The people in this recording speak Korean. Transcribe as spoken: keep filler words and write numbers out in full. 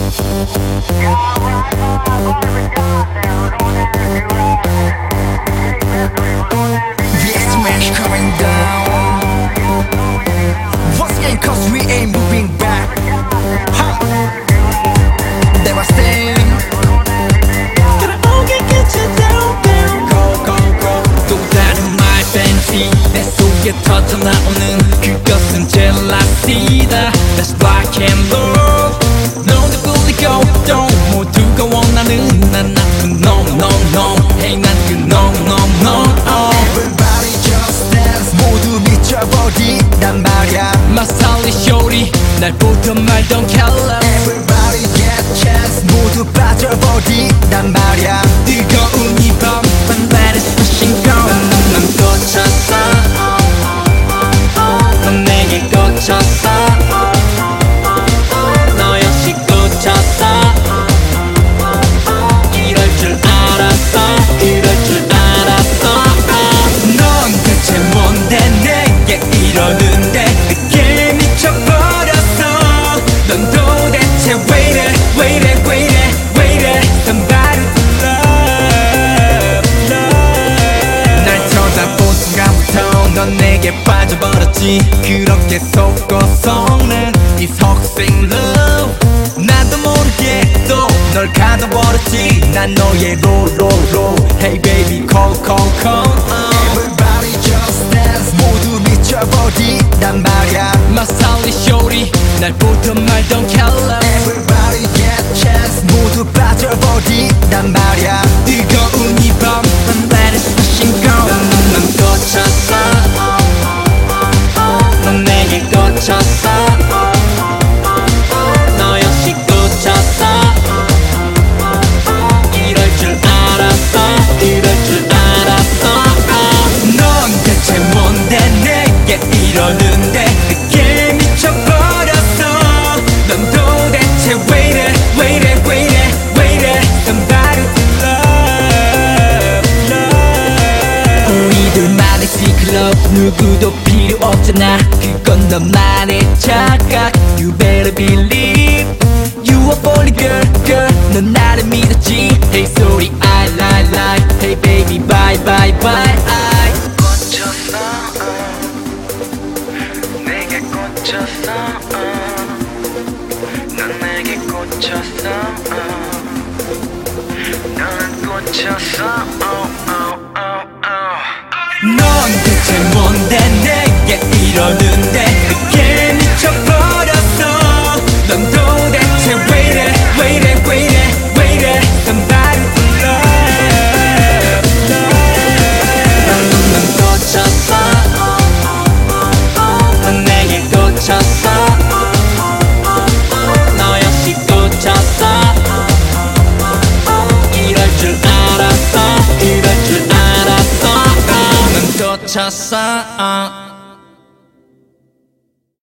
smash coming down once again, cause we ain't moving back. Ha! Devastating. 그래오게 get you down down. Go go go. 또 다른 my fancy 내 속에 터져 나오는 그것은 jealousy다. That's black and blue. 너도 꿀리고 또 모두가 원하는 난 나쁜 놈 no no. Hey 난 그 no no no. Everybody just dance. 모두 미쳐버리단 말야. 마살리 쇼리 날 보던 말던 캘러. Everybody get chance. 모두 빠져버리단 말야. 뜨거운 이밤 반발의 수신고 넌 꽂혔어. 넌 내게 꽂혔어. 너 역시 꽂혔어. 이럴 줄 알았어. 이럴 줄 알았어. 넌 대체 뭔데 내게 이러는데 그게 미쳐버렸어. 넌 도대체 왜 이래 왜 이래 왜 이래 왜 이래 Somebody to love, love. 날 쳐다본 순간부터 넌 내게 빠져버렸지. 그렇게 속고서는 이 속생 love 나도 모르게 또 널 가둬버렸지. 난 너의 로로로 Hey baby call call call uh. Everybody just dance. 모두 미쳐버리단 말야. 마살리 쇼리 날 보던 말던 캘러. Everybody get chance. 모두 빠져버리단 말야. 뜨거운 이밤 반발의 수신고 넌 꽂혔어. 넌 내게 꽂혔어. 너 역시 꽂혔어. 이럴 줄 알았어. 이럴 줄 알았어. 넌 대체 뭔데 내게 이러는데 그게 미쳐버렸어. 넌 도대체 왜 이래 왜 이래 왜 이래 왜 이래 Somebody to love, love. 우리들만의 시클럽 누구도 필요 없잖아. 그건 너만의 착각. You better believe You are falling girl girl. 넌 나를 믿었지. Hey sorry I lie lie. Hey baby bye bye bye I 꽂혔어. 내게 꽂혔어. 넌 내게 꽂혔어. 넌 꽂혔어. 넌 대체 뭔데 내게 이러는데 그게 미쳐버렸어. 넌 도대체 왜 이래 왜 이래 왜 이래 왜 이래 Somebody to love, love. 넌 꽂혔어. 넌 내게 꽂혔어. 너 역시 꽂혔어. 이럴 줄 알았어. 이럴 줄 알았어. 넌 꽂혔어.